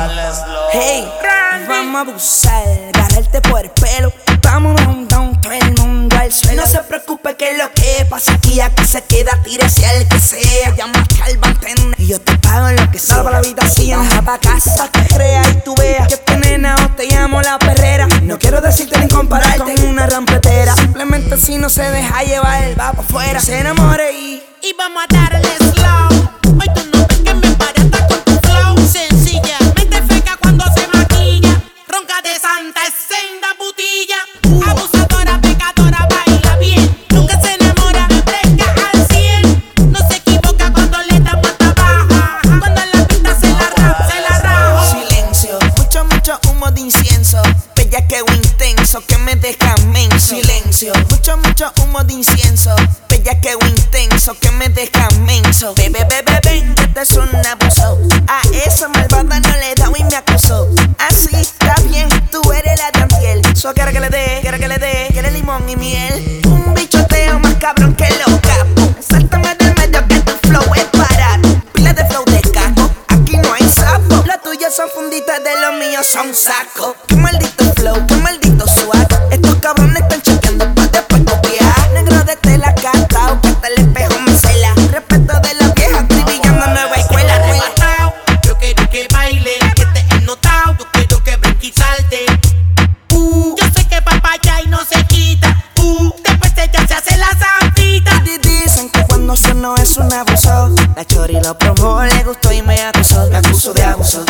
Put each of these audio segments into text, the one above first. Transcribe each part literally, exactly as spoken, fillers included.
darle slow. Hey, vamos a abusar, agarrarte por el pelo. Vamos down, down, todo el mundo al suelo. No se preocupe que lo que pasa aquí, aquí se queda, tírese al que sea. Llama al bartender y yo te pago lo que sea. Salva la habitación, baja pa' casa, que creas y tú veas que este nena o te llamo la perrera. No quiero decirte ni compararte en una rampetera. Simplemente si no se deja llevar, va pa' afuera, se enamore y Y vamos a darle slow. Hoy tú no ves que me barata con tu flow. Sencillamente feca cuando se maquilla. Ronca de santa es senda putilla. Abusadora, pecadora, baila bien. Nunca se enamora, fresca al cien. No se equivoca cuando le da mata baja. Cuando en la pista se la rap, se la rajo. silencio, mucho, mucho humo de incienso. Bellaqueo intenso que me deja menso. Silencio, mucho, mucho humo de incienso. Bellaqueo intenso que me deja menso. Bebe, bebe, ven, que este es un abuso. A esa malvada no le da y me acusó. Así está bien, tú eres la Dantiel. So quiero que le dé, quiero que le dé, quiere limón y miel. Un bichoteo más cabrón que lo capo. Sáltame del medio que tu flow es barato. Pila de flow de caco, aquí no hay sapo. Las tuyas son funditas, de los míos son sacos. Qué maldito flow, qué maldito swag. Estos cabrones están chequeando pa' después copiar. Negro de tela catao, que hasta el espejo me cela. Respeto de la vieja, trivillando nueva escuela. Arrebatao, yo quiero que baile, que te he notado. Yo quiero que brinque y salte. Uh, yo sé que papaya y no se quita. Uh, después ella se hace la santita. Dicen que cuando sueno es un abuso. La chori lo probó, le gustó y me acusó. Me acuso de abuso.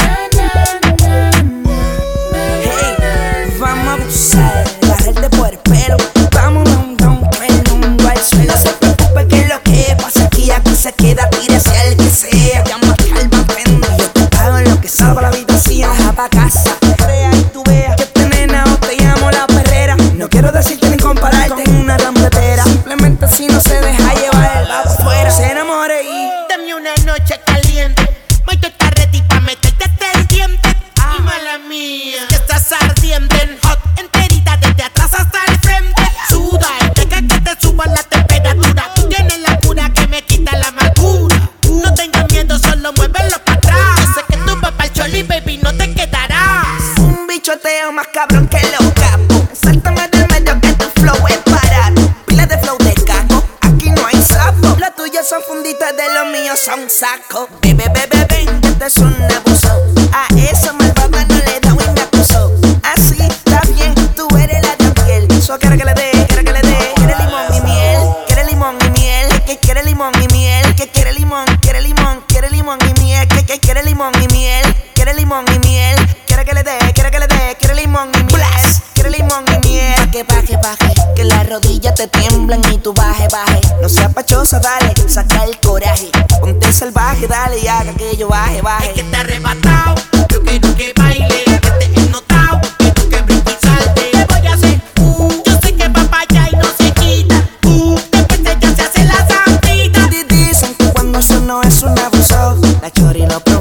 Hey, vamos a abusar, agarrarte por el pelo. Vamos down, down, todo el mundo al suelo. No se preocupe que lo que pasa aquí, aquí se queda, tírese al que sea. Llama al bartender y yo te pago lo que salva la habitación, baja pa' casa. Crea y tú veas que este nena o te llamo la perrera. No quiero decirte ni compararte en una rampetera. Simplemente si no se deja llevar, va pa' afuera, se enamore y Dame una noche caliente. Voy a estar ready pa' meterte hasta el diente. Y mala mía, que estás ardiente en hot. Enterita desde atrás hasta el frente. Suda y deja que te suba la temperatura. Tú tienes la cura que me quita la amargura. No tengas miedo, solo muévelo para atrás. Yo sé que tú vas pa'l choli, baby, no te quedarás. un bichoteo más cabrón que lo capo. Sáltame del medio que tu flow es barato. Pila de flow de caco, aquí no hay sapo. Las tuyas son funditas, de los míos son sacos. Bebe, bebe, ven, que este es un abuso. A esa malvada no le da y me acusó. Así está bien, tú eres la Dantiel. So quiero que le dé, quiero que le dé. Quiere limón y miel, quiere limón y miel. Que quiere limón y miel, que quiere limón, quiere limón, quiere limón y miel. Que que quiere limón y miel, quiere limón y miel. Quiere que le dé, quiere que le dé, quiere limón y miel. Quiere limón y miel. Pa' que baje, baje, que las rodillas te tiemblan y tú baje, baje. No seas pachosa, dale, saca el coraje. Ponte salvaje, dale y haga que yo baje, Es baje. que te he arrebatado. Yo quiero que baile, que te he notado. Quiero que brinque y salte. Te voy a hacer. Uh, yo sé que papaya y no se quita. Uh, después ella se hace la santita. Dicen que cuando sueno es un abuso. La chori lo probó,